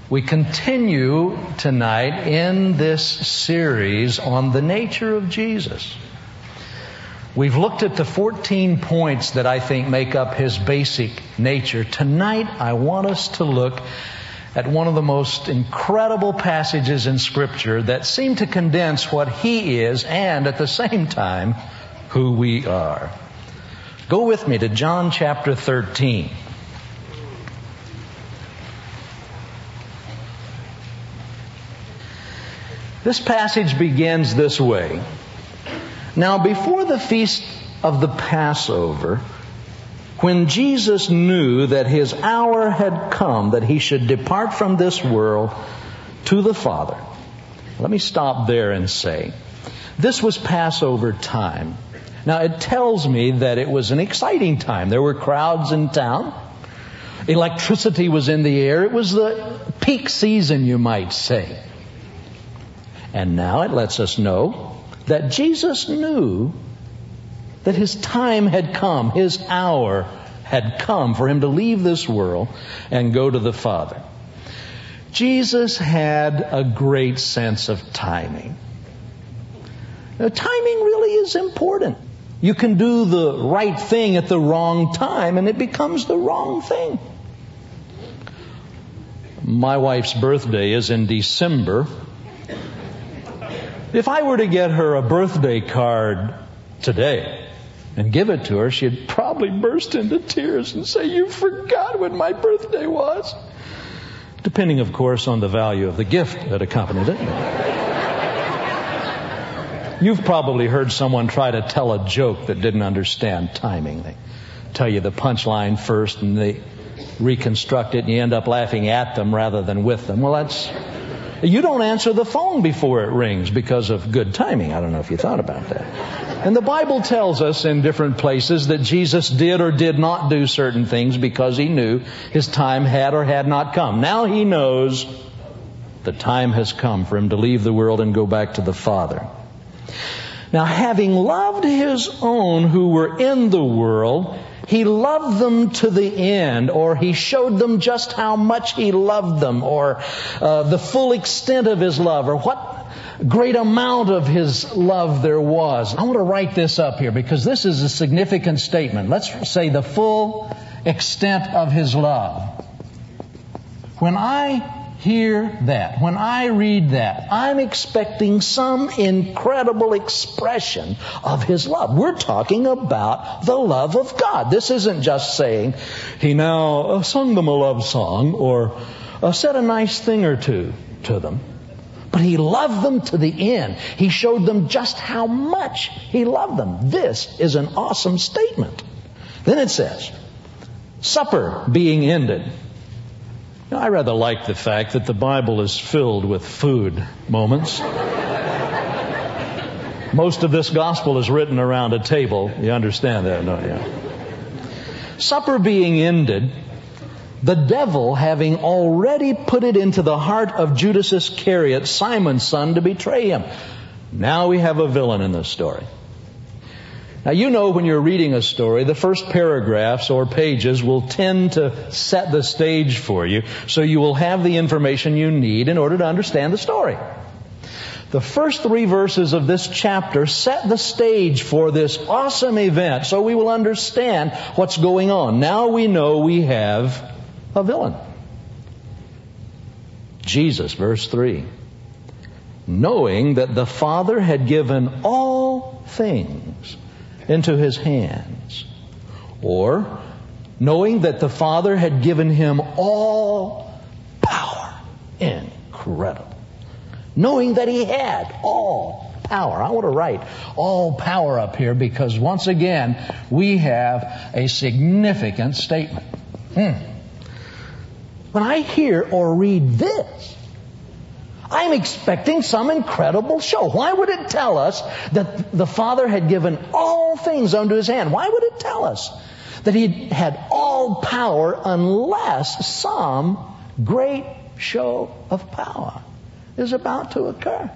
We continue tonight in this series on the nature of Jesus. We've looked at the 14 points that I think make up His basic nature. Tonight, I want us to look at one of the most incredible passages in Scripture that seem to condense what He is and, at the same time, who we are. Go with me to John chapter 13. This passage begins this way. Now, before the feast of the Passover, when Jesus knew that His hour had come, that He should depart from this world to the Father. Let me stop there and say, this was Passover time. Now, it tells me that it was an exciting time. There were crowds in town. Electricity was in the air. It was the peak season, you might say. And now it lets us know that Jesus knew that His time had come, His hour had come for Him to leave this world and go to the Father. Jesus had a great sense of timing. Now, timing really is important. You can do the right thing at the wrong time and it becomes the wrong thing. My wife's birthday is in December. If I were to get her a birthday card today and give it to her, she'd probably burst into tears and say, "You forgot when my birthday was." Depending, of course, on the value of the gift that accompanied it. You've probably heard someone try to tell a joke that didn't understand timing. They tell you the punchline first and they reconstruct it and you end up laughing at them rather than with them. Well, you don't answer the phone before it rings because of good timing. I don't know if you thought about that. And the Bible tells us in different places that Jesus did or did not do certain things because He knew His time had or had not come. Now He knows the time has come for Him to leave the world and go back to the Father. Now, having loved His own who were in the world, He loved them to the end, or He showed them just how much He loved them, or the full extent of His love, or what great amount of His love there was. I want to write this up here because this is a significant statement. Let's say the full extent of His love. When I hear that, when I read that, I'm expecting some incredible expression of His love. We're talking about the love of God. This isn't just saying He now sung them a love song or said a nice thing or two to them. But He loved them to the end. He showed them just how much He loved them. This is an awesome statement. Then it says, supper being ended. Now, I rather like the fact that the Bible is filled with food moments. Most of this gospel is written around a table. You understand that, don't you? Supper being ended, the devil having already put it into the heart of Judas Iscariot, Simon's son, to betray Him. Now we have a villain in this story. Now, you know when you're reading a story, the first paragraphs or pages will tend to set the stage for you, so you will have the information you need in order to understand the story. The first 3 verses of this chapter set the stage for this awesome event, so we will understand what's going on. Now we know we have a villain. Jesus, verse 3. Knowing that the Father had given all things into His hands. Or, knowing that the Father had given Him all power. Incredible. Knowing that He had all power. I want to write all power up here because once again, we have a significant statement. When I hear or read this, I'm expecting some incredible show. Why would it tell us that the Father had given all things unto His hand? Why would it tell us that He had all power unless some great show of power is about to occur?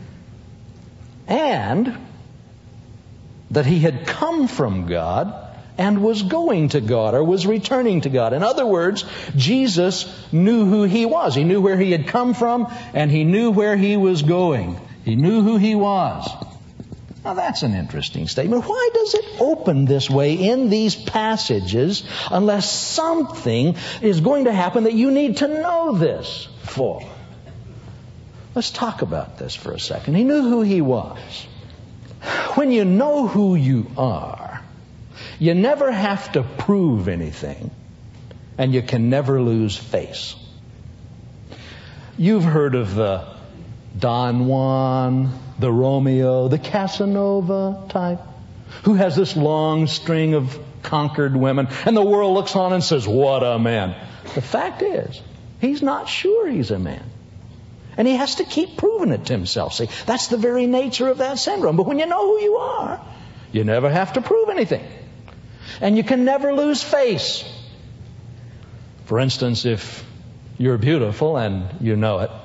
And that He had come from God and was going to God, or was returning to God. In other words, Jesus knew who He was. He knew where He had come from, and He knew where He was going. He knew who He was. Now that's an interesting statement. Why does it open this way in these passages unless something is going to happen that you need to know this for? Let's talk about this for a second. He knew who He was. When you know who you are, you never have to prove anything, and you can never lose face. You've heard of the Don Juan, the Romeo, the Casanova type, who has this long string of conquered women, and the world looks on and says, what a man. The fact is, he's not sure he's a man. And he has to keep proving it to himself. See, that's the very nature of that syndrome. But when you know who you are, you never have to prove anything. And you can never lose face. For instance, if you're beautiful and you know it,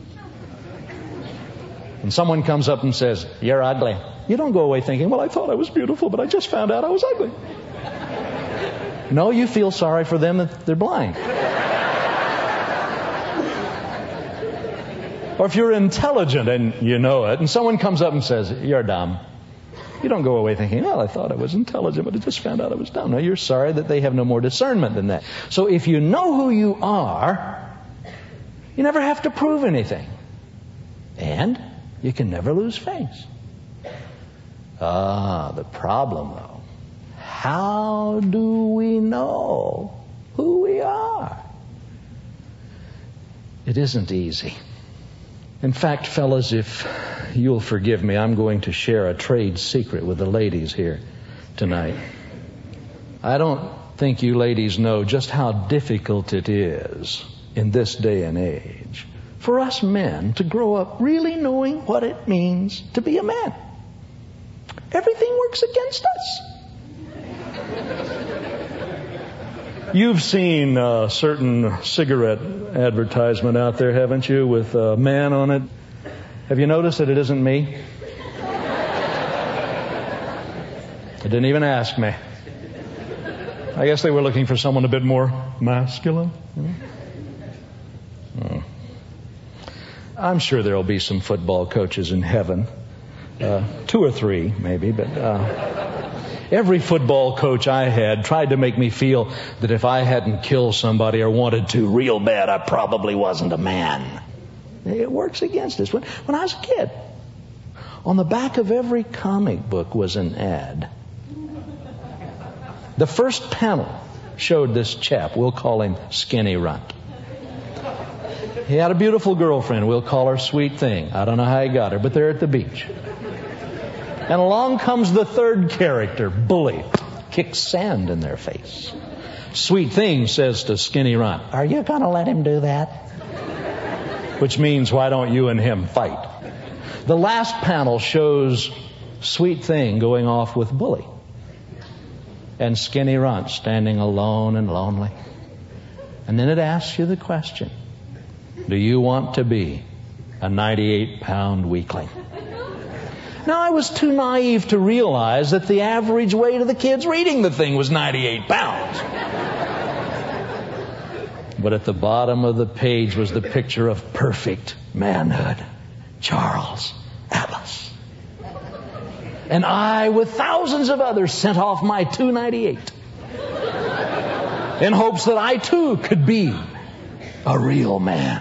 and someone comes up and says, you're ugly, you don't go away thinking, well, I thought I was beautiful, but I just found out I was ugly. No, you feel sorry for them that they're blind. Or if you're intelligent and you know it, and someone comes up and says, you're dumb, you don't go away thinking, well, I thought I was intelligent, but I just found out I was dumb. No, you're sorry that they have no more discernment than that. So if you know who you are, you never have to prove anything. And you can never lose face. The problem, though, how do we know who we are? It isn't easy. In fact, fellas, if you'll forgive me, I'm going to share a trade secret with the ladies here tonight. I don't think you ladies know just how difficult it is in this day and age for us men to grow up really knowing what it means to be a man. Everything works against us. You've seen a certain cigarette advertisement out there, haven't you, with a man on it? Have you noticed that it isn't me? They didn't even ask me. I guess they were looking for someone a bit more masculine. I'm sure there'll be some football coaches in heaven. 2 or 3, maybe, but every football coach I had tried to make me feel that if I hadn't killed somebody or wanted to real bad, I probably wasn't a man. It works against us. When I was a kid, on the back of every comic book was an ad. The first panel showed this chap. We'll call him Skinny Runt. He had a beautiful girlfriend. We'll call her Sweet Thing. I don't know how he got her, but they're at the beach. And along comes the third character, Bully. Kicks sand in their face. Sweet Thing says to Skinny Runt, are you going to let him do that? Which means, why don't you and him fight? The last panel shows Sweet Thing going off with Bully. And Skinny Runt standing alone and lonely. And then it asks you the question, do you want to be a 98-pound weakling? Now, I was too naive to realize that the average weight of the kids reading the thing was 98 pounds. But at the bottom of the page was the picture of perfect manhood. Charles Atlas. And I, with thousands of others, sent off my 298 in hopes that I too could be a real man.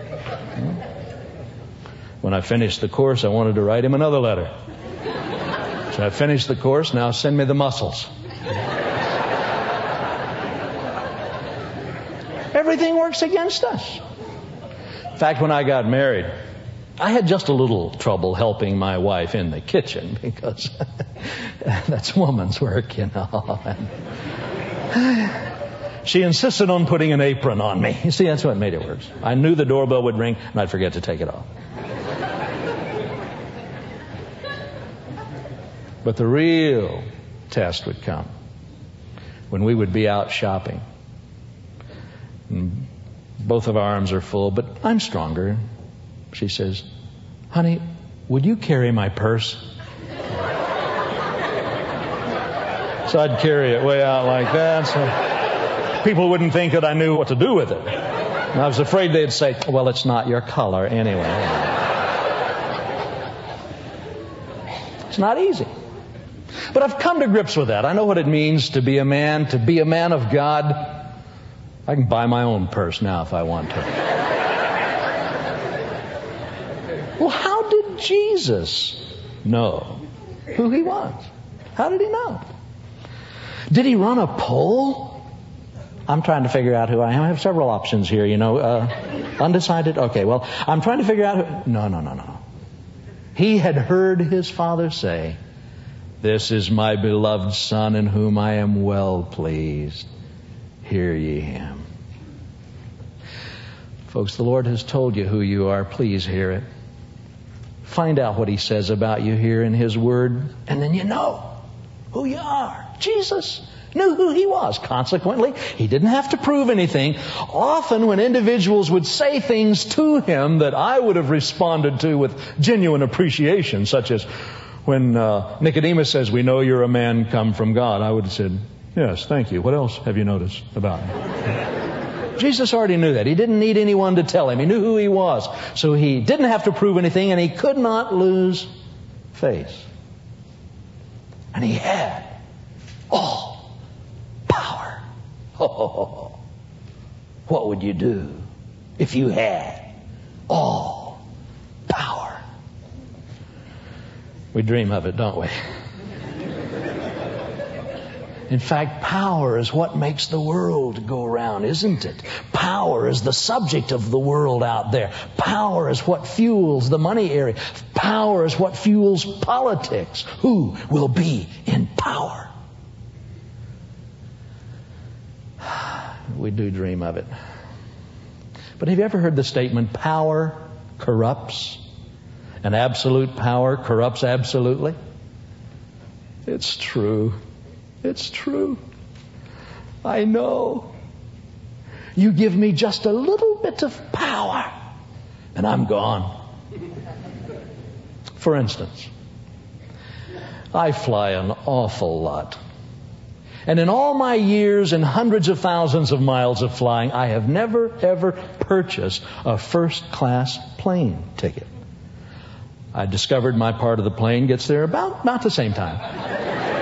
When I finished the course, I wanted to write him another letter. So I finished the course, now send me the muscles. Everything works against us. In fact, when I got married, I had just a little trouble helping my wife in the kitchen because that's woman's work, you know. She insisted on putting an apron on me. You see, that's what made it worse. I knew the doorbell would ring and I'd forget to take it off. But the real test would come when we would be out shopping. And both of our arms are full, but I'm stronger. She says, honey, would you carry my purse? So I'd carry it way out like that so people wouldn't think that I knew what to do with it. And I was afraid they'd say, well, it's not your color anyway. It's not easy. But I've come to grips with that. I know what it means to be a man of God. I can buy my own purse now if I want to. Well, how did Jesus know who he was? How did he know? Did he run a poll? I'm trying to figure out who I am. I have several options here, undecided. Okay, well, I'm trying to figure out who... No. He had heard his Father say, "This is my beloved Son in whom I am well pleased. Hear ye him." Folks, the Lord has told you who you are. Please hear it. Find out what he says about you here in his word, and then you know who you are. Jesus knew who he was. Consequently, he didn't have to prove anything. Often when individuals would say things to him that I would have responded to with genuine appreciation, such as when Nicodemus says, "We know you're a man come from God," I would have said, "Yes, thank you. What else have you noticed about me?" Jesus already knew that. He didn't need anyone to tell him. He knew who he was. So he didn't have to prove anything, and he could not lose face. And he had all power. Oh, what would you do if you had all power? We dream of it, don't we? In fact, power is what makes the world go round, isn't it? Power is the subject of the world out there. Power is what fuels the money area. Power is what fuels politics. Who will be in power? We do dream of it. But have you ever heard the statement, power corrupts, and absolute power corrupts absolutely? It's true. It's true. I know. You give me just a little bit of power, and I'm gone. For instance, I fly an awful lot. And in all my years and hundreds of thousands of miles of flying, I have never, ever purchased a first-class plane ticket. I discovered my part of the plane gets there about not the same time.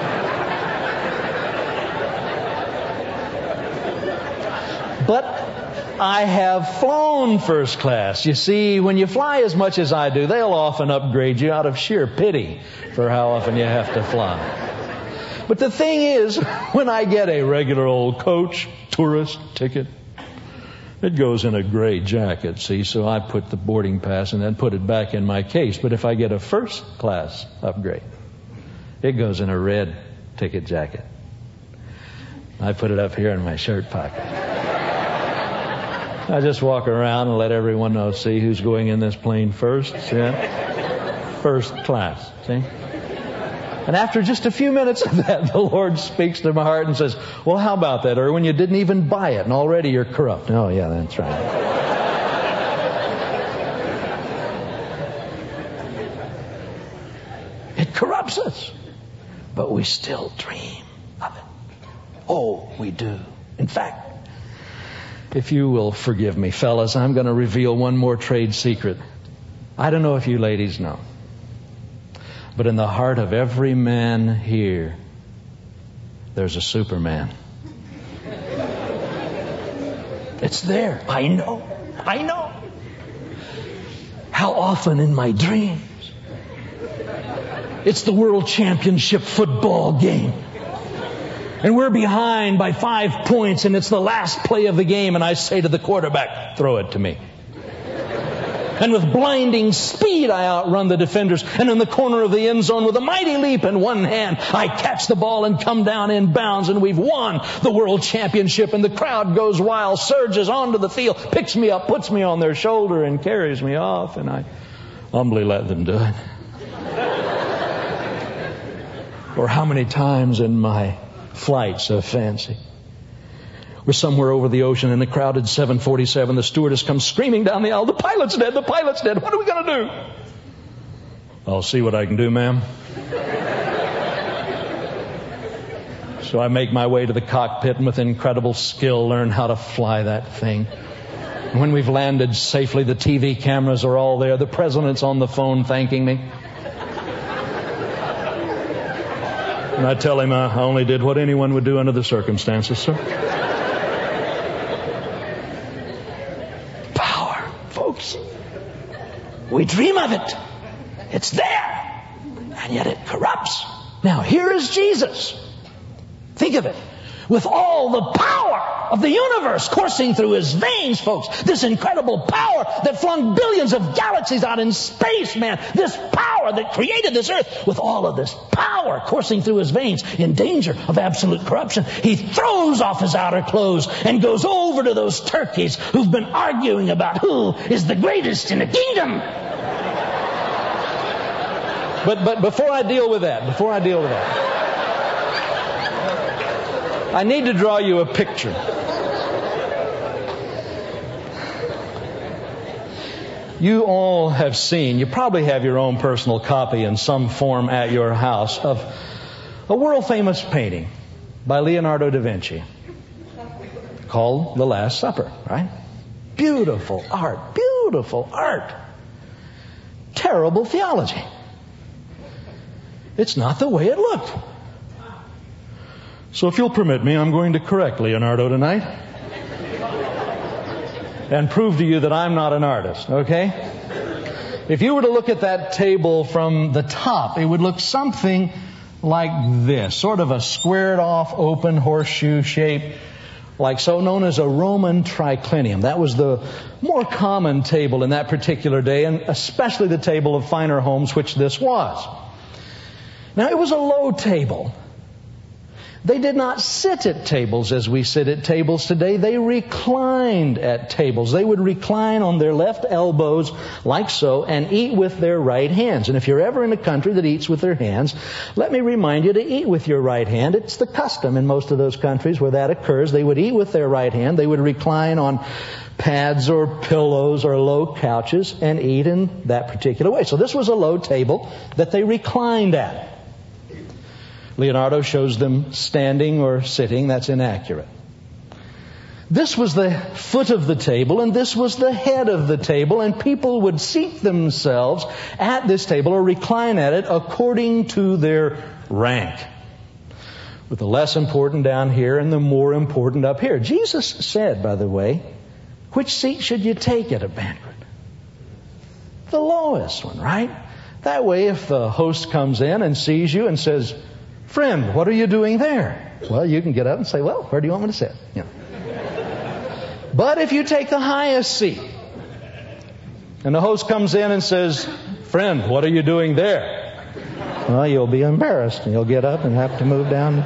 But I have flown first class. You see, when you fly as much as I do, they'll often upgrade you out of sheer pity for how often you have to fly. But the thing is, when I get a regular old coach tourist ticket, it goes in a gray jacket, see, so I put the boarding pass and then put it back in my case. But if I get a first class upgrade, it goes in a red ticket jacket. I put it up here in my shirt pocket. I just walk around and let everyone know, see who's going in this plane first. Yeah? First class. See? And after just a few minutes of that, the Lord speaks to my heart and says, "Well, how about that, Erwin? You didn't even buy it, and already you're corrupt." Oh, yeah, that's right. It corrupts us, but we still dream of it. Oh, we do. In fact, if you will forgive me, fellas, I'm going to reveal one more trade secret. I don't know if you ladies know, but in the heart of every man here, there's a Superman. It's there. I know. How often in my dreams, it's the World Championship football game. And we're behind by 5 points, and it's the last play of the game, and I say to the quarterback, "Throw it to me." And with blinding speed, I outrun the defenders, and in the corner of the end zone, with a mighty leap in one hand, I catch the ball and come down in bounds, and we've won the World Championship, and the crowd goes wild, surges onto the field, picks me up, puts me on their shoulder, and carries me off, and I humbly let them do it. Or how many times in my flights of fancy, we're somewhere over the ocean in a crowded 747. The stewardess comes screaming down the aisle, "The pilot's dead, the pilot's dead. What are we going to do?" "I'll see what I can do, ma'am." So I make my way to the cockpit and with incredible skill learn how to fly that thing. When we've landed safely, the TV cameras are all there. The president's on the phone thanking me. And I tell him I only did what anyone would do under the circumstances, sir. Power, folks. We dream of it. It's there. And yet it corrupts. Now, here is Jesus. Think of it. With all the power of the universe coursing through his veins, folks. This incredible power that flung billions of galaxies out in space, man. This power that created this earth. With all of this power coursing through his veins, in danger of absolute corruption, he throws off his outer clothes and goes over to those turkeys who've been arguing about who is the greatest in the kingdom. But before I deal with that, I need to draw you a picture. You all have seen, you probably have your own personal copy in some form at your house of a world-famous painting by Leonardo da Vinci called The Last Supper, right? Beautiful art, beautiful art. Terrible theology. It's not the way it looked. So if you'll permit me, I'm going to correct Leonardo tonight and prove to you that I'm not an artist, okay? If you were to look at that table from the top, it would look something like this, sort of a squared off, open horseshoe shape, like so known as a Roman triclinium. That was the more common table in that particular day, and especially the table of finer homes, which this was. Now, it was a low table. They did not sit at tables as we sit at tables today. They reclined at tables. They would recline on their left elbows like so and eat with their right hands. And if you're ever in a country that eats with their hands, let me remind you to eat with your right hand. It's the custom in most of those countries where that occurs. They would eat with their right hand. They would recline on pads or pillows or low couches and eat in that particular way. So this was a low table that they reclined at. Leonardo shows them standing or sitting. That's inaccurate. This was the foot of the table, and this was the head of the table, and people would seat themselves at this table or recline at it according to their rank, with the less important down here and the more important up here. Jesus said, by the way, which seat should you take at a banquet? The lowest one, right? That way, if the host comes in and sees you and says, "Friend, what are you doing there?" Well, you can get up and say, "Well, where do you want me to sit?" Yeah. But if you take the highest seat, and the host comes in and says, "Friend, what are you doing there?" Well, you'll be embarrassed, and you'll get up and have to move down.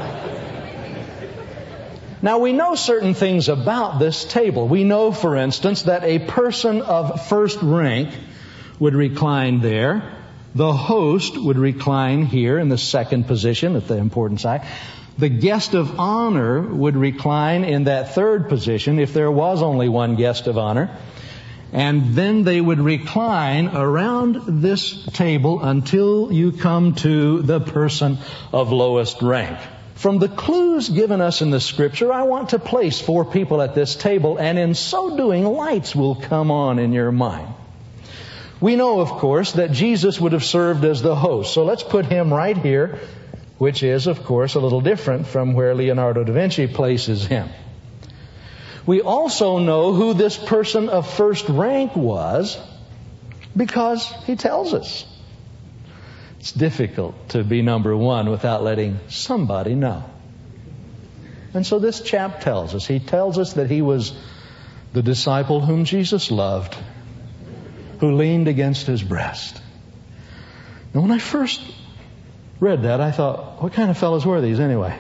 Now, we know certain things about this table. We know, for instance, that a person of first rank would recline there. The host would recline here in the second position at the important side. The guest of honor would recline in that third position if there was only one guest of honor. And then they would recline around this table until you come to the person of lowest rank. From the clues given us in the Scripture, I want to place 4 people at this table, and in so doing, lights will come on in your mind. We know, of course, that Jesus would have served as the host. So let's put him right here, which is, of course, a little different from where Leonardo da Vinci places him. We also know who this person of first rank was because he tells us. It's difficult to be number one without letting somebody know. And so this chap tells us. He tells us that he was the disciple whom Jesus loved, who leaned against his breast. Now, when I first read that, I thought, what kind of fellows were these anyway?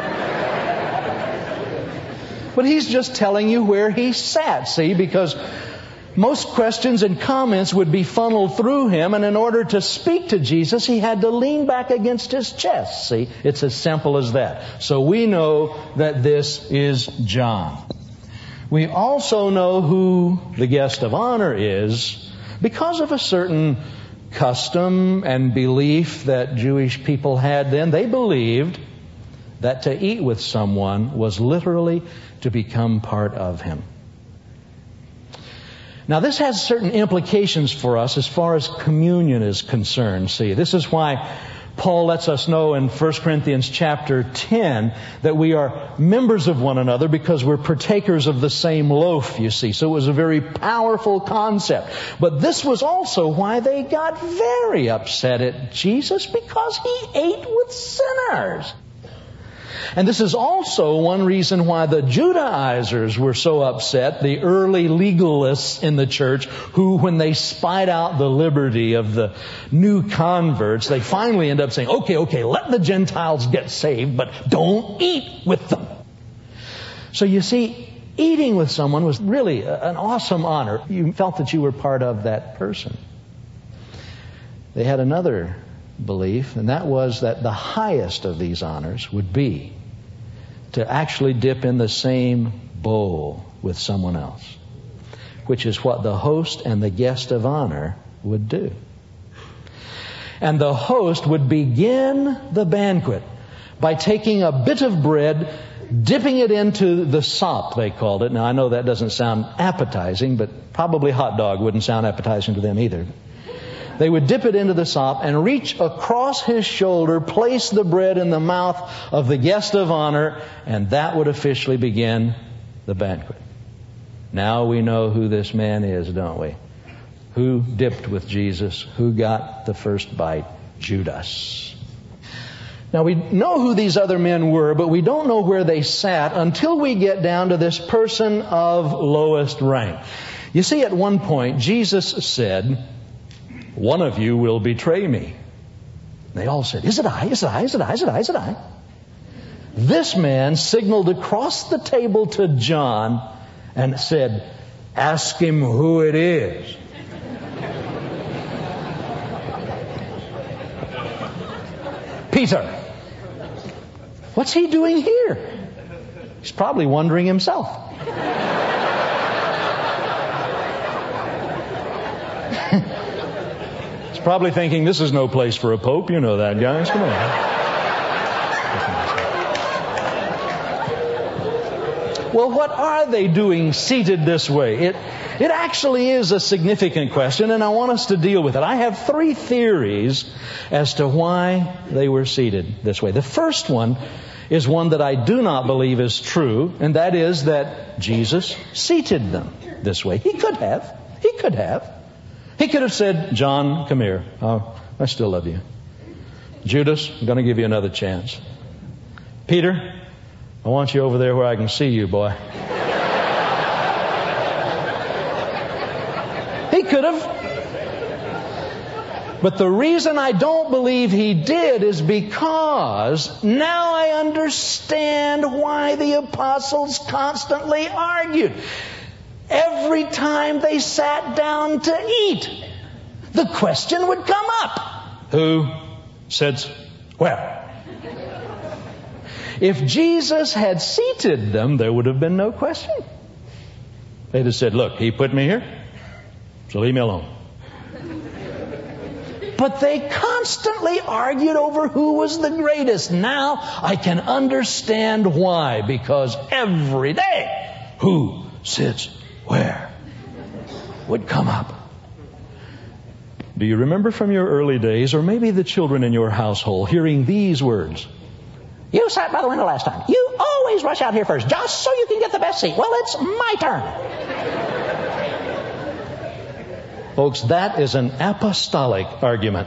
But he's just telling you where he sat, see, because most questions and comments would be funneled through him, and in order to speak to Jesus, he had to lean back against his chest. See, it's as simple as that. So we know that this is John. We also know who the guest of honor is because of a certain custom and belief that Jewish people had then. They believed that to eat with someone was literally to become part of him. Now, this has certain implications for us as far as communion is concerned. See, this is why Paul lets us know in 1 Corinthians chapter 10 that we are members of one another because we're partakers of the same loaf, you see. So it was a very powerful concept. But this was also why they got very upset at Jesus, because he ate with sinners. And this is also one reason why the Judaizers were so upset, the early legalists in the church, who, when they spied out the liberty of the new converts, they finally end up saying, okay, let the Gentiles get saved, but don't eat with them. So you see, eating with someone was really an awesome honor. You felt that you were part of that person. They had another belief, and that was that the highest of these honors would be to actually dip in the same bowl with someone else, which is what the host and the guest of honor would do. And the host would begin the banquet by taking a bit of bread, dipping it into the sop, they called it. Now, I know that doesn't sound appetizing, but probably hot dog wouldn't sound appetizing to them either. They would dip it into the sop and reach across his shoulder, place the bread in the mouth of the guest of honor, and that would officially begin the banquet. Now we know who this man is, don't we? Who dipped with Jesus? Who got the first bite? Judas. Now we know who these other men were, but we don't know where they sat until we get down to this person of lowest rank. You see, at one point, Jesus said, "One of you will betray me." They all said, "Is it I? Is it I? Is it I? Is it I? Is it I?" This man signaled across the table to John and said, "Ask him who it is." Peter, what's he doing here? He's probably wondering himself. Probably thinking, this is no place for a pope. You know that, guys. Come on. Well, what are they doing seated this way? It actually is a significant question, and I want us to deal with it. I have 3 theories as to why they were seated this way. The first one is one that I do not believe is true, and that is that Jesus seated them this way. He could have. He could have. He could have said, "John, come here. I still love you. Judas, I'm going to give you another chance. Peter, I want you over there where I can see you, boy." He could have. But the reason I don't believe he did is because now I understand why the apostles constantly argued. Every time they sat down to eat, the question would come up. Who sits where? If Jesus had seated them, there would have been no question. They'd have said, "Look, he put me here, so leave me alone." But they constantly argued over who was the greatest. Now I can understand why. Because every day, who sits where would come up. Do you remember from your early days, or maybe the children in your household, hearing these words? "You sat by the window last time. You always rush out here first, just so you can get the best seat. Well, it's my turn." Folks, that is an apostolic argument.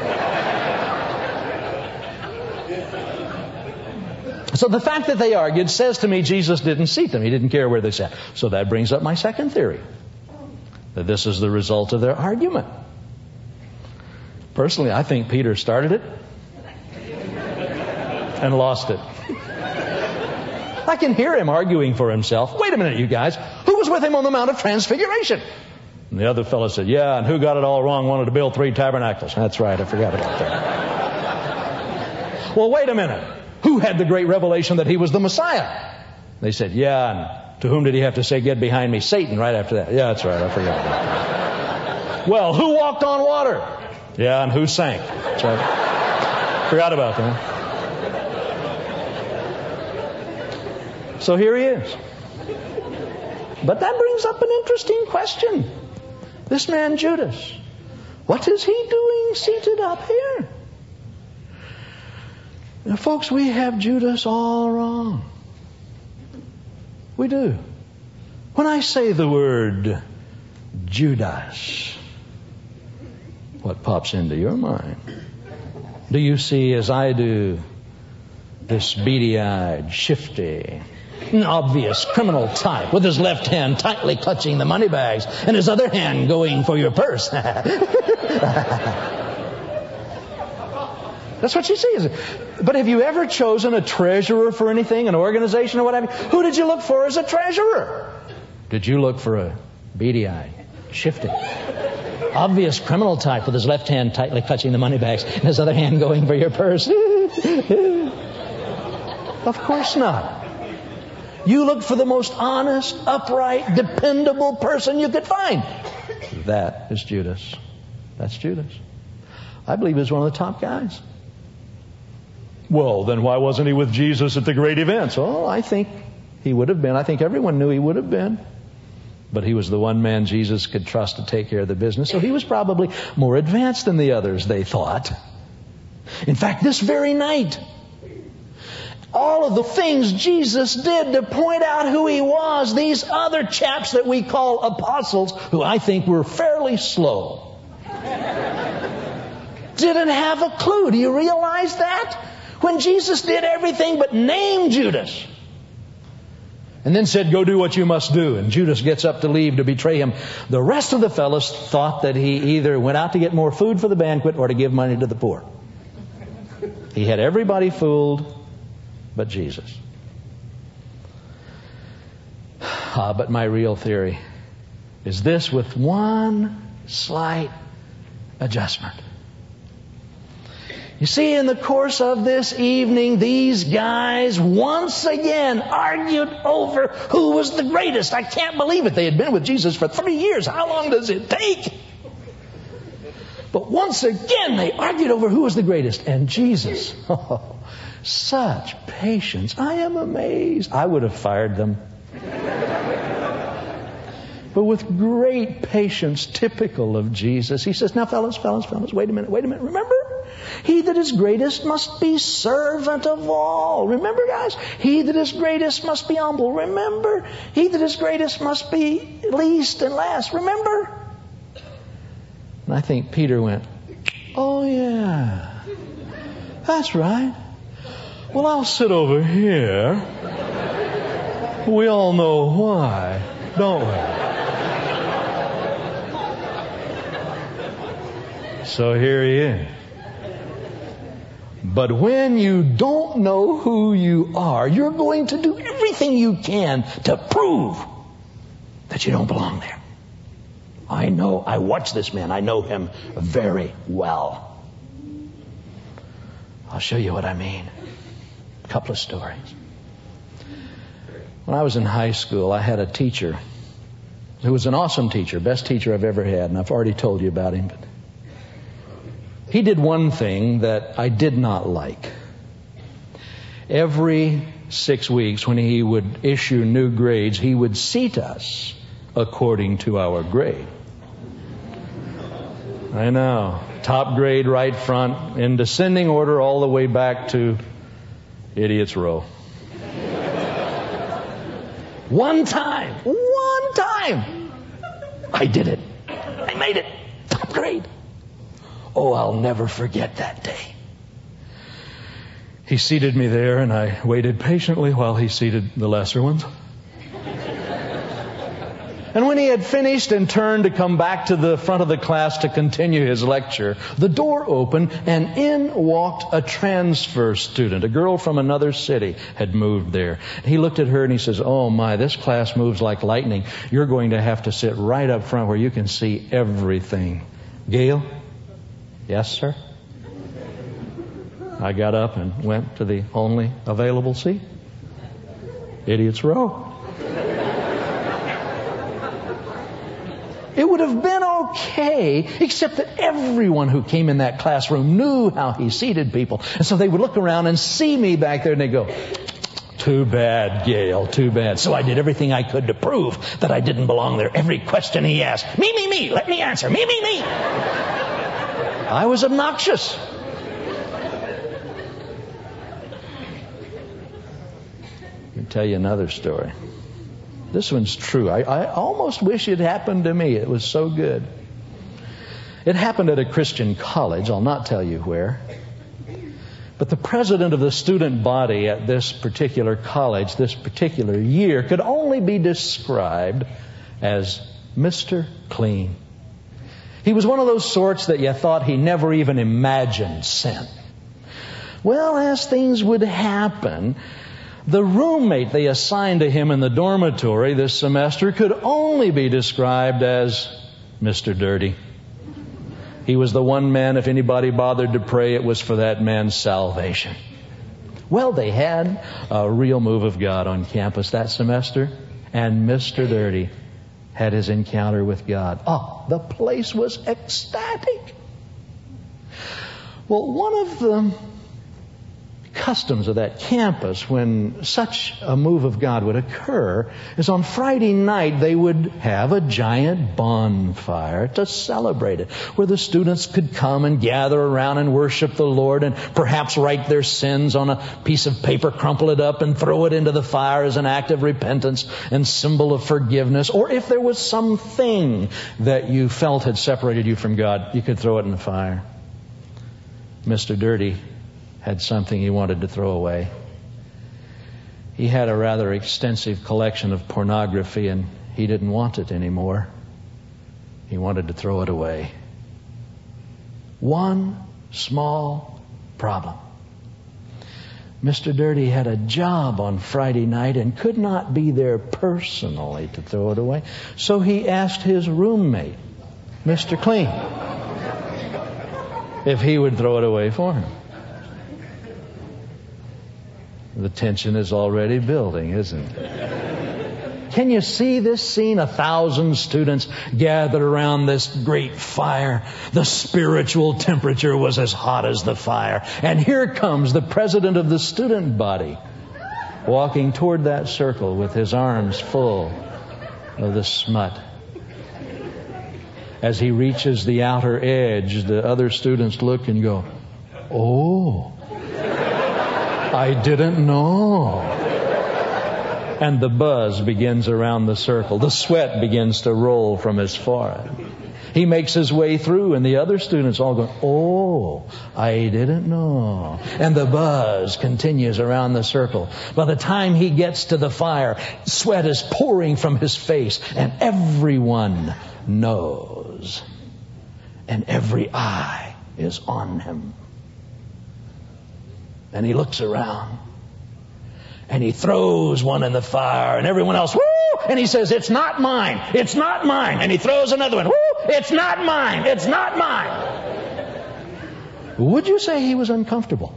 So the fact that they argued says to me Jesus didn't seat them. He didn't care where they sat. So that brings up my second theory, that this is the result of their argument. Personally, I think Peter started it and lost it. I can hear him arguing for himself. "Wait a minute, you guys. Who was with him on the Mount of Transfiguration?" And the other fellow said, "Yeah, and who got it all wrong, wanted to build 3 tabernacles." That's right, I forgot about that. "Well, wait a minute. Who had the great revelation that he was the Messiah?" They said, "Yeah, and to whom did he have to say, 'Get behind me'? Satan," right after that. "Yeah, that's right, I forgot about that." "Well, who walked on water?" "Yeah, and who sank?" That's right. Forgot about that. So here he is. But that brings up an interesting question. This man Judas, what is he doing seated up here? Now, folks, we have Judas all wrong. We do. When I say the word Judas, what pops into your mind? Do you see, as I do, this beady-eyed, shifty, obvious criminal type with his left hand tightly clutching the money bags and his other hand going for your purse? That's what you see. But have you ever chosen a treasurer for anything, an organization or whatever? Who did you look for as a treasurer? Did you look for a beady-eyed, shifty, obvious criminal type with his left hand tightly clutching the money bags and his other hand going for your purse? Of course not. You looked for the most honest, upright, dependable person you could find. That is Judas. That's Judas. I believe he's one of the top guys. Well, then why wasn't he with Jesus at the great events? Oh, I think he would have been. I think everyone knew he would have been. But he was the one man Jesus could trust to take care of the business. So he was probably more advanced than the others, they thought. In fact, this very night, all of the things Jesus did to point out who he was, these other chaps that we call apostles, who I think were fairly slow, didn't have a clue. Do you realize that? When Jesus did everything but name Judas, and then said, go do what you must do, and Judas gets up to leave to betray him, the rest of the fellows thought that he either went out to get more food for the banquet or to give money to the poor. He had everybody fooled but Jesus. But my real theory is this, with one slight adjustment. You see, in the course of this evening, these guys once again argued over who was the greatest. I can't believe it. They had been with Jesus for 3 years. How long does it take? But once again, they argued over who was the greatest. And Jesus, oh, such patience. I am amazed. I would have fired them. But with great patience, typical of Jesus, he says, now fellas, wait a minute. Remember? He that is greatest must be servant of all. Remember, guys? He that is greatest must be humble. Remember? He that is greatest must be least and last. Remember? And I think Peter went, oh yeah, that's right. Well, I'll sit over here. We all know why, don't we? So here he is. But when you don't know who you are, you're going to do everything you can to prove that you don't belong there. I know. I watch this man. I know him very well. I'll show you what I mean. A couple of stories. When I was in high school, I had a teacher who was an awesome teacher, best teacher I've ever had, and I've already told you about him. But he did one thing that I did not like. Every 6 weeks when he would issue new grades, he would seat us according to our grade. I know. Top grade right front, in descending order all the way back to Idiot's Row. One time, I did it. I made it. Top grade. Oh, I'll never forget that day. He seated me there, and I waited patiently while he seated the lesser ones. And when he had finished and turned to come back to the front of the class to continue his lecture, the door opened, and in walked a transfer student. A girl from another city had moved there. He looked at her and he says, oh my, this class moves like lightning. You're going to have to sit right up front where you can see everything. Gail? Yes, sir? I got up and went to the only available seat. Idiot's Row. It would have been okay, except that everyone who came in that classroom knew how he seated people. And so they would look around and see me back there and they'd go, Too bad, Gail, too bad. So I did everything I could to prove that I didn't belong there. Every question he asked, me, let me answer, me. I was obnoxious. Let me tell you another story. This one's true. I almost wish it happened to me. It was so good. It happened at a Christian college. I'll not tell you where. But the president of the student body at this particular college, this particular year, could only be described as Mr. Clean. He was one of those sorts that you thought he never even imagined sin. Well, as things would happen, the roommate they assigned to him in the dormitory this semester could only be described as Mr. Dirty. He was the one man, if anybody bothered to pray, it was for that man's salvation. Well, they had a real move of God on campus that semester, and Mr. Dirty had his encounter with God. Oh, the place was ecstatic. Well, one of the customs of that campus when such a move of God would occur is on Friday night they would have a giant bonfire to celebrate it, where the students could come and gather around and worship the Lord and perhaps write their sins on a piece of paper, crumple it up and throw it into the fire as an act of repentance and symbol of forgiveness. Or if there was something that you felt had separated you from God, you could throw it in the fire. Mr. Dirty had something he wanted to throw away. He had a rather extensive collection of pornography, and he didn't want it anymore. He wanted to throw it away. One small problem. Mr. Dirty had a job on Friday night and could not be there personally to throw it away. So he asked his roommate, Mr. Clean, if he would throw it away for him. The tension is already building, isn't it? Can you see this scene? 1,000 students gathered around this great fire. The spiritual temperature was as hot as the fire. And here comes the president of the student body, walking toward that circle with his arms full of the smut. As he reaches the outer edge, the other students look and go, "Oh, I didn't know." And the buzz begins around the circle. The sweat begins to roll from his forehead. He makes his way through, and the other students all go, "Oh, I didn't know." And the buzz continues around the circle. By the time he gets to the fire, sweat is pouring from his face, and everyone knows. And every eye is on him. And he looks around. And he throws one in the fire. And everyone else, "Woo!" And he says, "It's not mine. It's not mine." And he throws another one. "Woo! It's not mine. It's not mine." Would you say he was uncomfortable?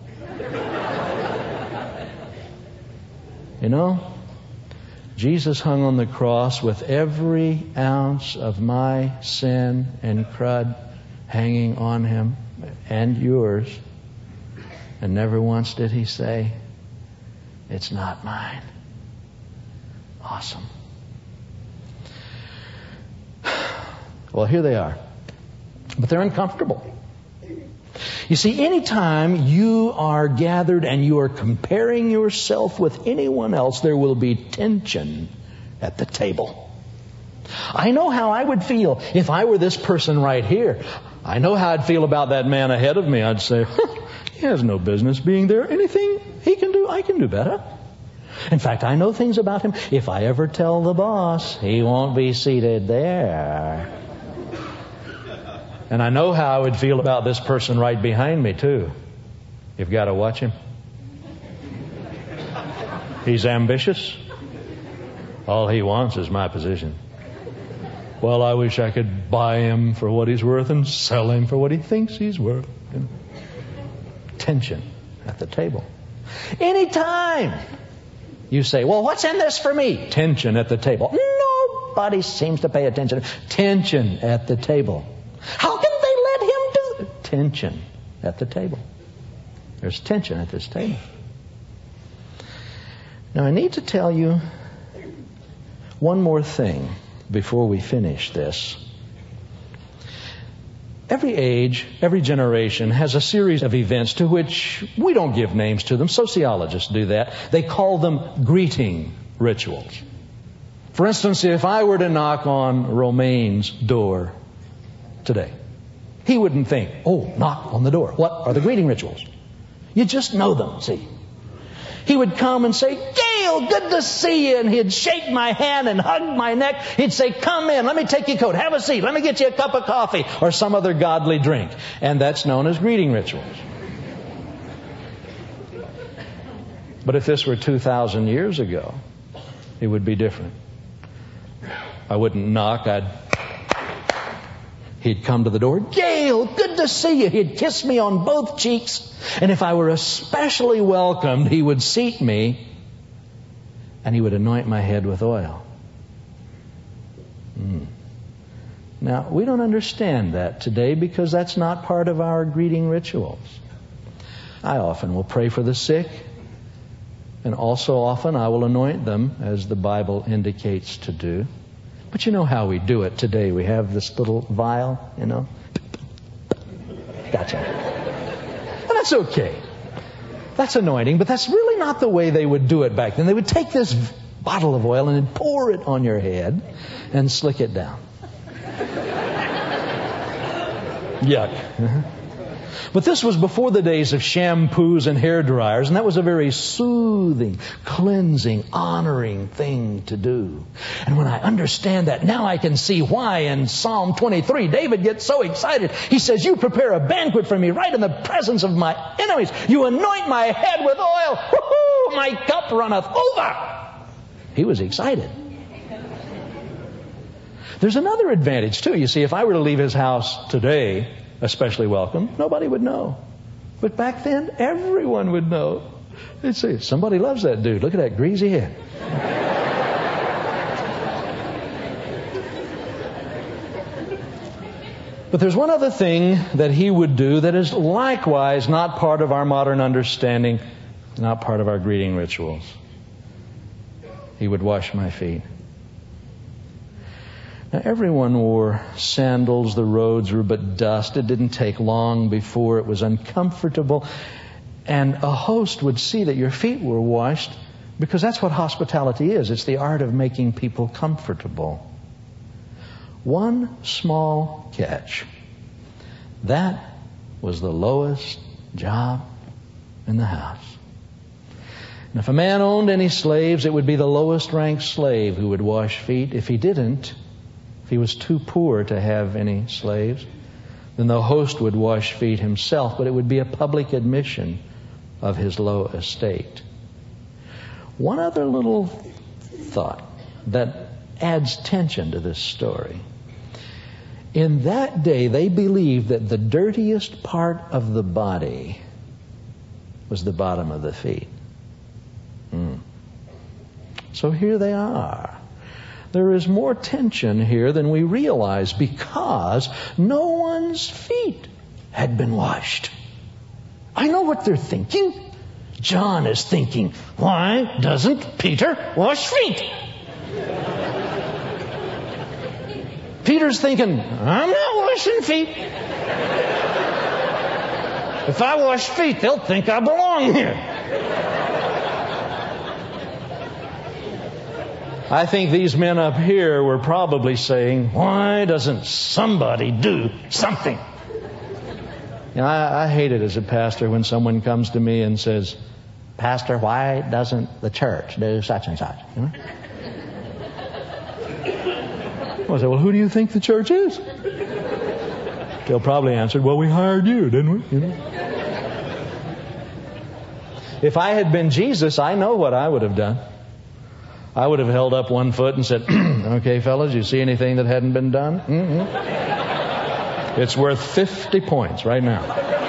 You know, Jesus hung on the cross with every ounce of my sin and crud hanging on him and yours. And never once did he say, "It's not mine." Awesome. Well, here they are. But they're uncomfortable. You see, anytime you are gathered and you are comparing yourself with anyone else, there will be tension at the table. I know how I would feel if I were this person right here. I know how I'd feel about that man ahead of me. I'd say, "He has no business being there. Anything he can do, I can do better. In fact, I know things about him. If I ever tell the boss, he won't be seated there." And I know how I would feel about this person right behind me, too. You've got to watch him. He's ambitious. All he wants is my position. Well, I wish I could buy him for what he's worth and sell him for what he thinks he's worth. Tension at the table. Anytime you say, "Well, what's in this for me?" Tension at the table. Nobody seems to pay attention. Tension at the table. How can they let him do it? Tension at the table. There's tension at this table. Now, I need to tell you one more thing before we finish this. Every age, every generation has a series of events to which we don't give names to them. Sociologists do that. They call them greeting rituals. For instance, if I were to knock on Romaine's door today, he wouldn't think, oh, knock on the door. What are the greeting rituals? You just know them, see. He would come and say, Gail, good to see you. And he'd shake my hand and hug my neck. He'd say, come in, let me take your coat, have a seat, let me get you a cup of coffee or some other godly drink. And that's known as greeting rituals. But if this were 2,000 years ago, it would be different. I wouldn't knock, he'd come to the door. Gail, good to see you. He'd kiss me on both cheeks. And if I were especially welcomed, he would seat me and he would anoint my head with oil. Now, we don't understand that today because that's not part of our greeting rituals. I often will pray for the sick, and also often I will anoint them, as the Bible indicates to do. But you know how we do it today. We have this little vial, you know. Gotcha. And that's okay. That's anointing, but that's really not the way they would do it back then. They would take this bottle of oil and pour it on your head and slick it down. Yuck. But this was before the days of shampoos and hair dryers, and that was a very soothing, cleansing, honoring thing to do. And when I understand that, now I can see why in Psalm 23, David gets so excited. He says, you prepare a banquet for me right in the presence of my enemies. You anoint my head with oil. Woo-hoo, my cup runneth over. He was excited. There's another advantage, too. You see, if I were to leave his house today, especially welcome, nobody would know. But back then, everyone would know. They'd say, somebody loves that dude. Look at that greasy head. But there's one other thing that he would do that is likewise not part of our modern understanding, not part of our greeting rituals. He would wash my feet. Now, everyone wore sandals. The roads were but dust. It didn't take long before it was uncomfortable. And a host would see that your feet were washed because that's what hospitality is. It's the art of making people comfortable. One small catch. That was the lowest job in the house. And if a man owned any slaves, it would be the lowest ranked slave who would wash feet. If he didn't, if he was too poor to have any slaves, then the host would wash feet himself, but it would be a public admission of his low estate. One other little thought that adds tension to this story. In that day, they believed that the dirtiest part of the body was the bottom of the feet. So here they are. There is more tension here than we realize because no one's feet had been washed. I know what they're thinking. John is thinking, why doesn't Peter wash feet? Peter's thinking, I'm not washing feet. If I wash feet, they'll think I belong here. I think these men up here were probably saying, why doesn't somebody do something? You know, I hate it as a pastor when someone comes to me and says, Pastor, why doesn't the church do such and such? You know? I say, well, who do you think the church is? They'll probably answer, well, we hired you, didn't we? You know? If I had been Jesus, I know what I would have done. I would have held up one foot and said, okay, fellas, you see anything that hadn't been done? It's worth 50 points right now.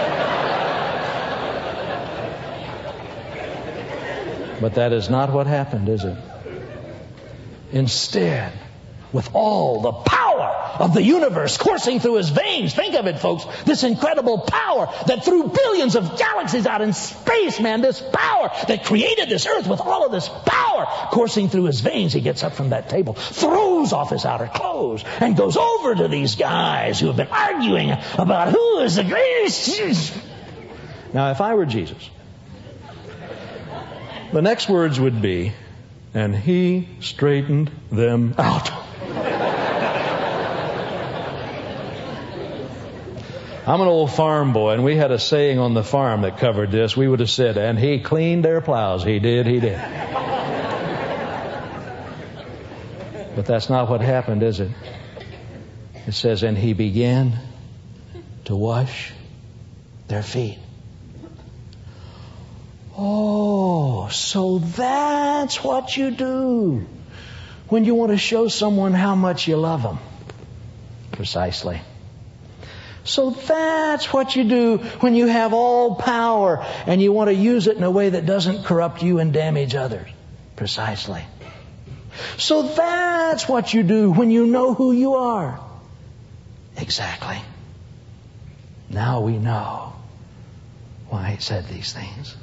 But that is not what happened, is it? Instead, with all the power power of the universe coursing through his veins. Think of it, folks. This incredible power that threw billions of galaxies out in space, man. This power that created this earth with all of this power coursing through his veins. He gets up from that table, throws off his outer clothes, and goes over to these guys who have been arguing about who is the greatest. Now, if I were Jesus, the next words would be, and he straightened them out. I'm an old farm boy, and we had a saying on the farm that covered this. We would have said, and he cleaned their plows. He did. But that's not what happened, is it? It says, and he began to wash their feet. Oh, so that's what you do when you want to show someone how much you love them. Precisely. So that's what you do when you have all power and you want to use it in a way that doesn't corrupt you and damage others. Precisely. So that's what you do when you know who you are. Exactly. Now we know why he said these things.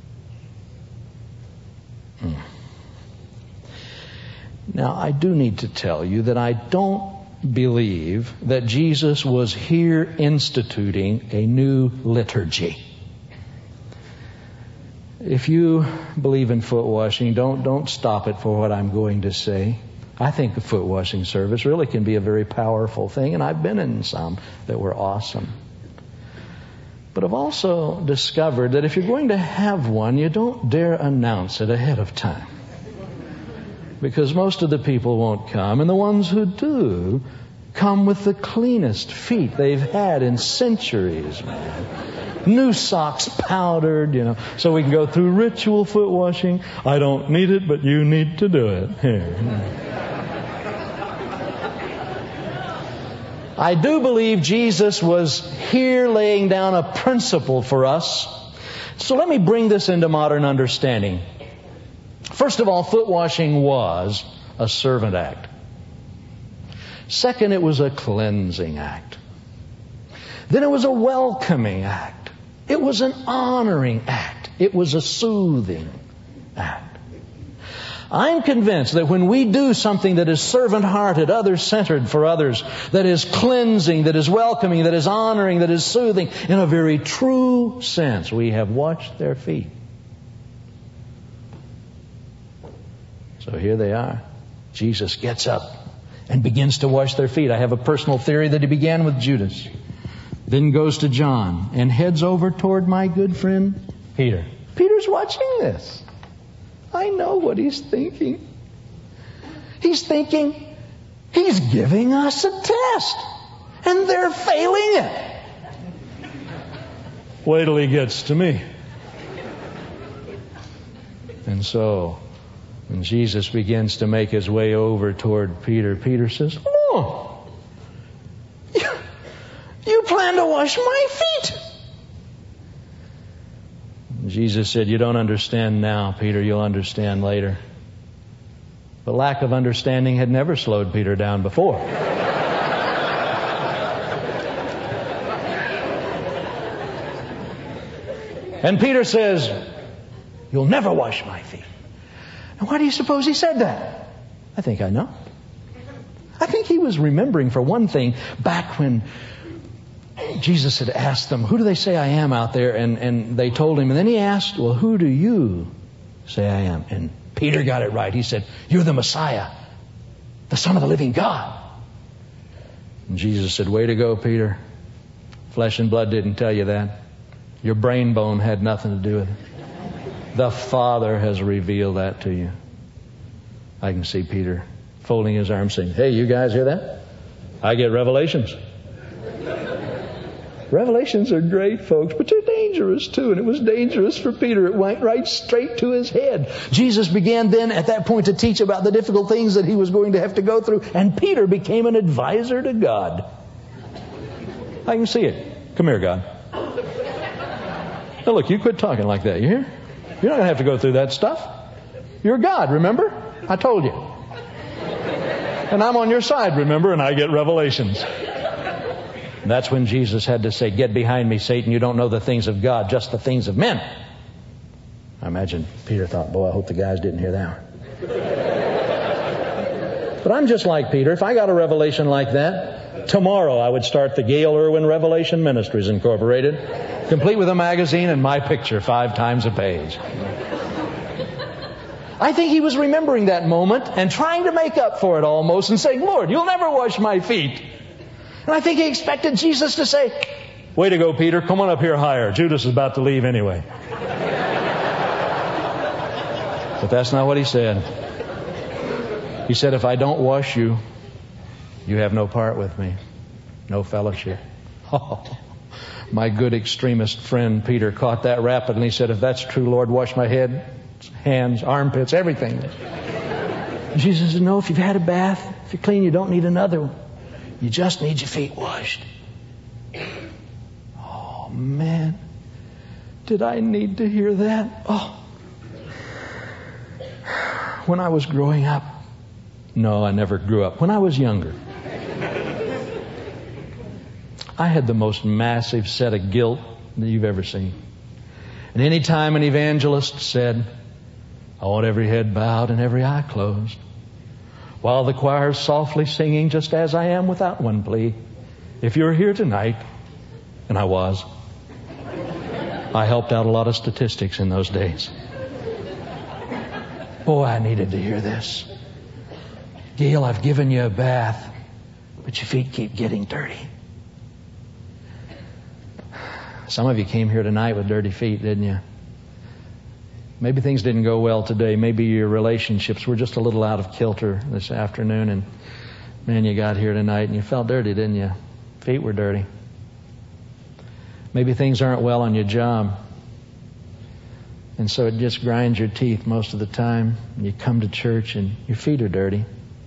Now, I do need to tell you that I don't believe that Jesus was here instituting a new liturgy. If you believe in foot washing, don't stop it for what I'm going to say. I think the foot washing service really can be a very powerful thing, and I've been in some that were awesome. But I've also discovered that if you're going to have one, you don't dare announce it ahead of time. Because most of the people won't come, and the ones who do come with the cleanest feet they've had in centuries, man. New socks powdered, so we can go through ritual foot washing. I don't need it, but you need to do it. Here. I do believe Jesus was here laying down a principle for us. So let me bring this into modern understanding. First of all, foot washing was a servant act. Second, it was a cleansing act. Then it was a welcoming act. It was an honoring act. It was a soothing act. I'm convinced that when we do something that is servant-hearted, others-centered for others, that is cleansing, that is welcoming, that is honoring, that is soothing, in a very true sense, we have washed their feet. So here they are. Jesus gets up and begins to wash their feet. I have a personal theory that he began with Judas, then goes to John, and heads over toward my good friend Peter. Peter's watching this. I know what he's thinking. He's thinking, he's giving us a test, and they're failing it. Wait till he gets to me. And so, when Jesus begins to make his way over toward Peter, Peter says, "Oh, you plan to wash my feet?" Jesus said, "You don't understand now, Peter. You'll understand later." But lack of understanding had never slowed Peter down before. And Peter says, "You'll never wash my feet." And why do you suppose he said that? I think I know. I think he was remembering, for one thing, back when Jesus had asked them, "Who do they say I am out there?" And they told him. And then he asked, "Well, who do you say I am?" And Peter got it right. He said, "You're the Messiah, the Son of the living God." And Jesus said, "Way to go, Peter. Flesh and blood didn't tell you that. Your brain bone had nothing to do with it. The Father has revealed that to you." I can see Peter folding his arms saying, "Hey, you guys hear that? I get revelations." Revelations are great, folks, but they're dangerous too. And it was dangerous for Peter. It went right straight to his head. Jesus began then at that point to teach about the difficult things that he was going to have to go through. And Peter became an advisor to God. I can see it. Come here, God. Now look, you quit talking like that. You hear? You're not going to have to go through that stuff. You're God, remember? I told you. And I'm on your side, remember, and I get revelations. And that's when Jesus had to say, "Get behind me, Satan. You don't know the things of God, just the things of men." I imagine Peter thought, boy, I hope the guys didn't hear that one. But I'm just like Peter. If I got a revelation like that, tomorrow I would start the Gail Irwin Revelation Ministries Incorporated, complete with a magazine and my picture 5 times a page. I think he was remembering that moment and trying to make up for it almost and saying, "Lord, you'll never wash my feet." And I think he expected Jesus to say, "Way to go, Peter. Come on up here higher. Judas is about to leave anyway." But that's not what he said. He said, "If I don't wash you, you have no part with me, no fellowship." Oh, my good extremist friend Peter caught that rapidly. He said, "If that's true, Lord, wash my head, hands, armpits, everything." And Jesus said, "No, if you've had a bath, if you're clean, you don't need another one. You just need your feet washed." Oh, man. Did I need to hear that? Oh. When I was growing up. No, I never grew up. When I was younger. I had the most massive set of guilt that you've ever seen. And any time an evangelist said, "I want every head bowed and every eye closed, while the choir is softly singing just as I am without one plea, if you're here tonight," and I was. I helped out a lot of statistics in those days. Boy, I needed to hear this. "Gail, I've given you a bath, but your feet keep getting dirty." Some of you came here tonight with dirty feet, didn't you? Maybe things didn't go well today. Maybe your relationships were just a little out of kilter this afternoon. And man, you got here tonight and you felt dirty, didn't you? Feet were dirty. Maybe things aren't well on your job. And so it just grinds your teeth most of the time. You come to church and your feet are dirty.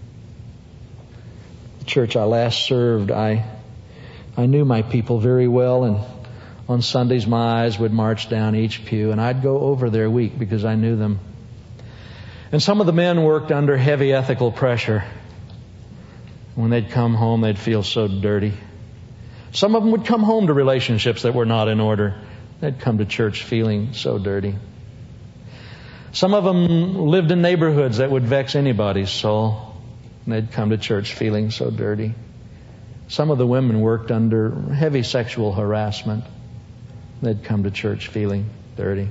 The church I last served, I knew my people very well, and on Sundays my eyes would march down each pew, and I'd go over their week because I knew them. And some of the men worked under heavy ethical pressure. When they'd come home, they'd feel so dirty. Some of them would come home to relationships that were not in order. They'd come to church feeling so dirty. Some of them lived in neighborhoods that would vex anybody's soul. And they'd come to church feeling so dirty. Some of the women worked under heavy sexual harassment. They'd come to church feeling dirty.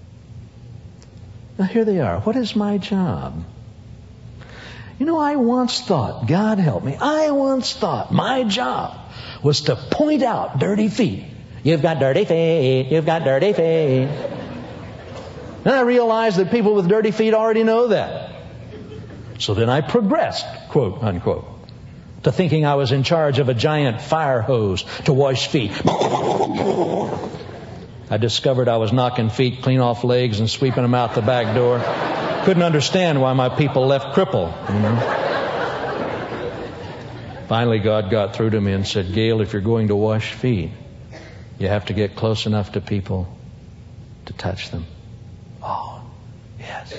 Now here they are. What is my job? You know, I once thought, God help me, I once thought my job was to point out dirty feet. You've got dirty feet. You've got dirty feet. Then I realized that people with dirty feet already know that. So then I progressed, quote, unquote, to thinking I was in charge of a giant fire hose to wash feet. I discovered I was knocking feet clean off legs and sweeping them out the back door. Couldn't understand why my people left crippled, you know. Finally, God got through to me and said, "Gail, if you're going to wash feet, you have to get close enough to people to touch them." Oh, yes.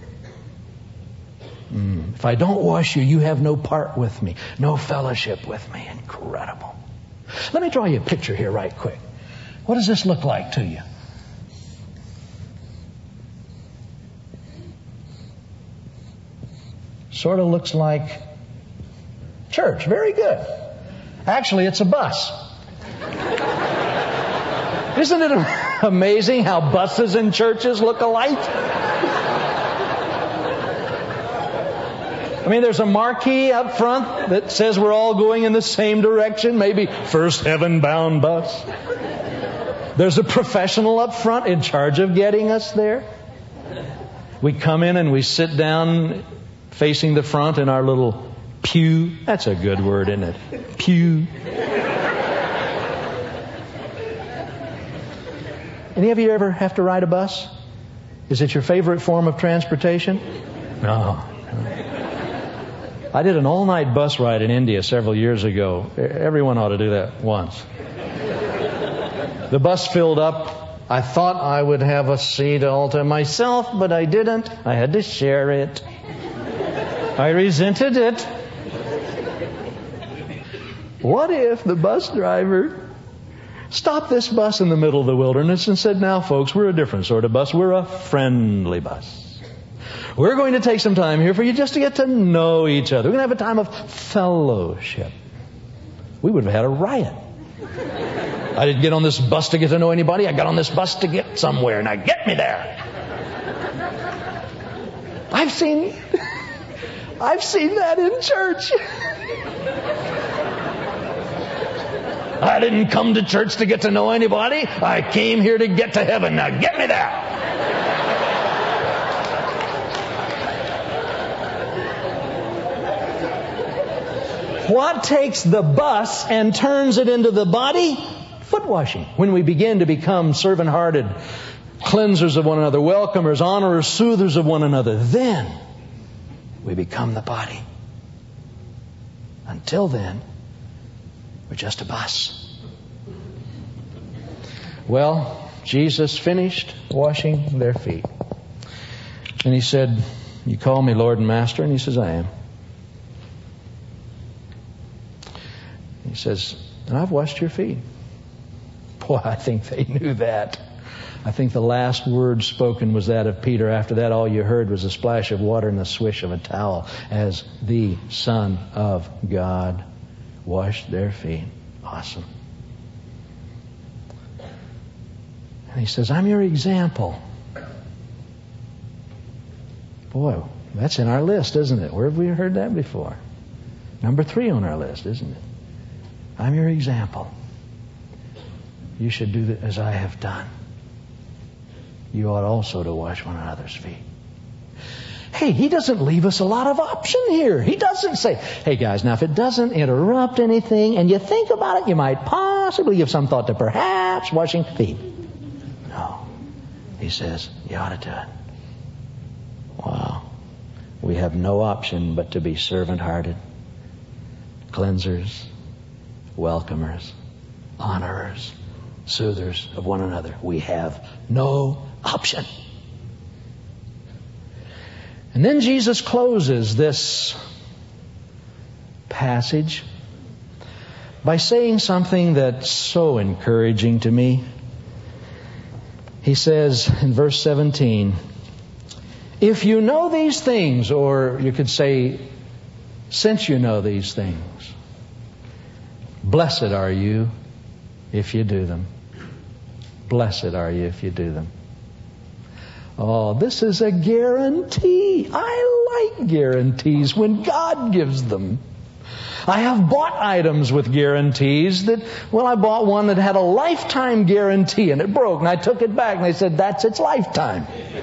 If I don't wash you, you have no part with me, no fellowship with me. Incredible. Let me draw you a picture here right quick. What does this look like to you? Sort of looks like church. Very good. Actually, it's a bus. Isn't it amazing how buses and churches look alike? I mean, there's a marquee up front that says we're all going in the same direction, maybe First Heaven Bound bus. There's a professional up front in charge of getting us there. We come in and we sit down facing the front in our little pew. That's a good word, isn't it? Pew. Any of you ever have to ride a bus? Is it your favorite form of transportation? No. I did an all-night bus ride in India several years ago. Everyone ought to do that once. The bus filled up. I thought I would have a seat all to myself, but I didn't. I had to share it. I resented it. What if the bus driver stopped this bus in the middle of the wilderness and said, now folks, we're a different sort of bus. We're a friendly bus. We're going to take some time here for you just to get to know each other. We're going to have a time of fellowship. We would have had a riot. I didn't get on this bus to get to know anybody. I got on this bus to get somewhere. Now get me there. I've seen that in church. I didn't come to church to get to know anybody. I came here to get to heaven. Now get me there. What takes the bus and turns it into the body? Foot washing. When we begin to become servant-hearted, cleansers of one another, welcomers, honorers, soothers of one another, then we become the body. Until then, we're just a bus. Well, Jesus finished washing their feet. And He said, you call me Lord and Master? And He says, I am. He says, and I've washed your feet. Boy, I think they knew that. I think the last word spoken was that of Peter. After that, all you heard was a splash of water and the swish of a towel as the Son of God washed their feet. Awesome. And He says, I'm your example. Boy, that's in our list, isn't it? Where have we heard that before? Number 3 on our list, isn't it? I'm your example. You should do as I have done. You ought also to wash one another's feet. Hey, He doesn't leave us a lot of option here. He doesn't say, hey guys, now if it doesn't interrupt anything and you think about it, you might possibly give some thought to perhaps washing feet. No. He says, you ought to do it. Wow. We have no option but to be servant-hearted, cleansers, welcomers, honorers, soothers of one another. We have no option. And then Jesus closes this passage by saying something that's so encouraging to me. He says in verse 17, if you know these things, or you could say, since you know these things, blessed are you if you do them. Blessed are you if you do them. Oh, this is a guarantee. I like guarantees when God gives them. I have bought items with guarantees that, well, I bought one that had a lifetime guarantee and it broke and I took it back and they said, that's its lifetime.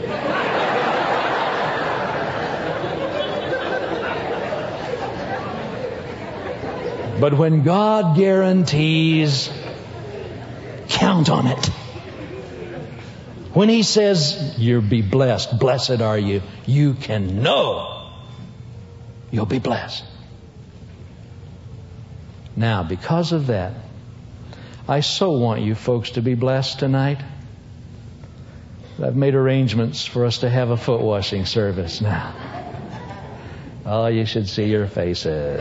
But when God guarantees, count on it. When He says, you'll be blessed, blessed are you, you can know you'll be blessed. Now, because of that, I so want you folks to be blessed tonight. I've made arrangements for us to have a foot washing service now. Oh, you should see your faces.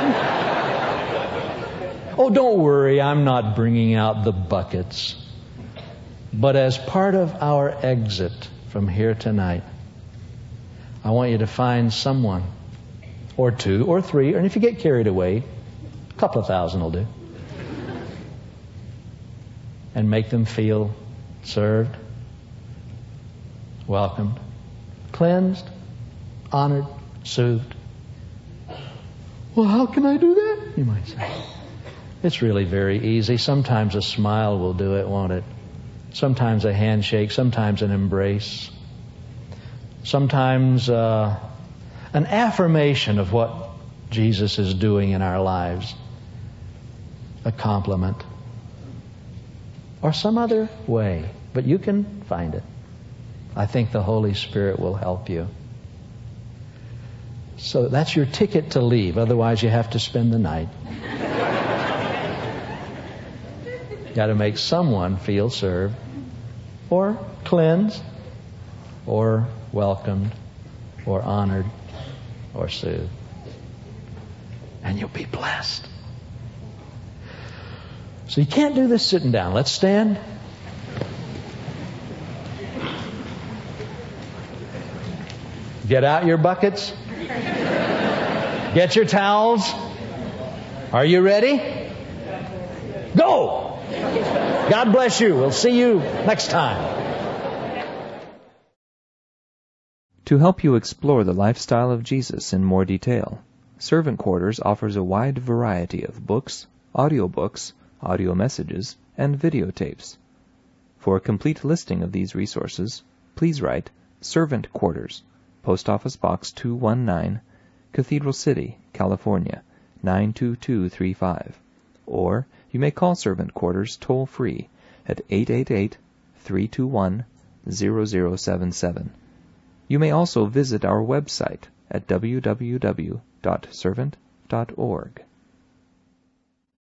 Oh, don't worry, I'm not bringing out the buckets. But as part of our exit from here tonight, I want you to find someone, or 2, or 3, and if you get carried away, a couple of thousand will do. And make them feel served, welcomed, cleansed, honored, soothed. Well, how can I do that? You might say. It's really very easy. Sometimes a smile will do it, won't it? Sometimes a handshake, sometimes an embrace. Sometimes an affirmation of what Jesus is doing in our lives. A compliment. Or some other way. But you can find it. I think the Holy Spirit will help you. So that's your ticket to leave. Otherwise you have to spend the night. Got to make someone feel served, or cleansed, or welcomed, or honored, or soothed. And you'll be blessed. So you can't do this sitting down. Let's stand. Get out your buckets. Get your towels. Are you ready? Go! God bless you. We'll see you next time. To help you explore the lifestyle of Jesus in more detail, Servant Quarters offers a wide variety of books, audiobooks, audio messages, and videotapes. For a complete listing of these resources, please write Servant Quarters, Post Office Box 219, Cathedral City, California, 92235. Or you may call Servant Quarters toll-free at 888-321-0077. You may also visit our website at www.servant.org.